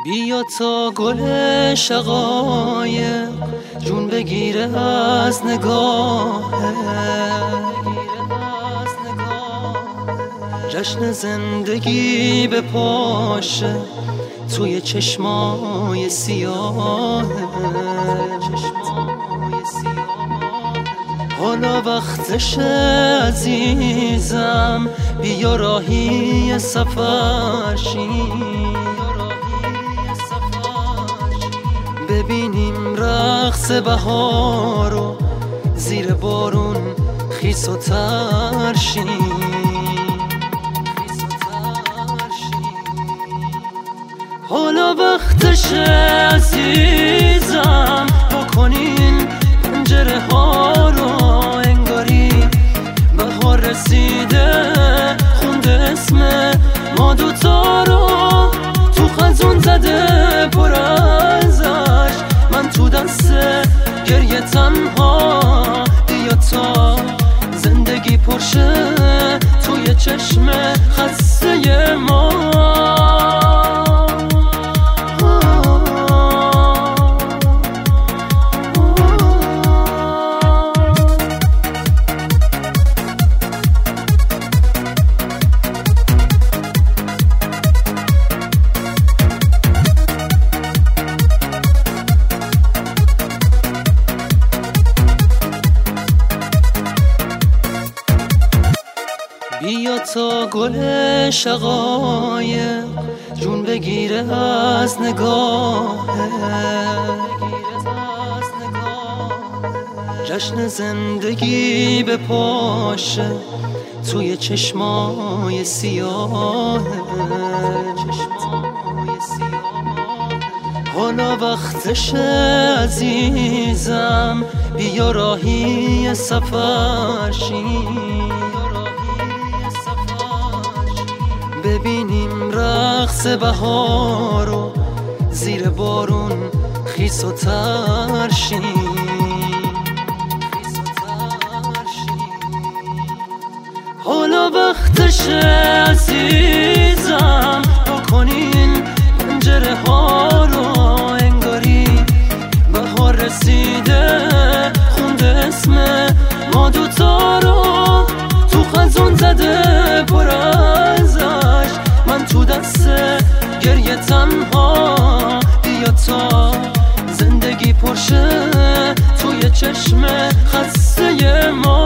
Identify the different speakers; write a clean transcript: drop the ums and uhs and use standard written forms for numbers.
Speaker 1: بیا تا گل شقایق جون بگیره از نگاهه، جشن زندگی به پاشه توی چشمای سیاهه. حالا وقتشه عزیزم، بیا راهی سفر شیم، ببینیم رقص بهارو زیر بارون خیس و تر شیم. حالا وقتشه عزیزم، بکنین پنجره ها رو انگاری بهار رسیده، خونده اسم ما دوتا رو تو خزون زده پر ازش. من تو دست گریه تنها، بیا تا زندگی پرشه توی چشم خسته ما. بیا تا گل شقایق جون بگیره از نگاهه، جشن زندگی به پاشه توی چشمای سیاهه. حالا وقتشه عزیزم، بیا راهی سفر شیم، ببینیم رقص بهارو زیر بارون خیس و تر شیم. حالا وقتشه عزیزم، بکنین پنجره ها رو انگاری بهار رسیده، خونده اسم ما دوتا رو تو خزون زده پر ازش. من تو دست گریه تنها، بیا تا زندگی پرشه توی چشم خسته ما.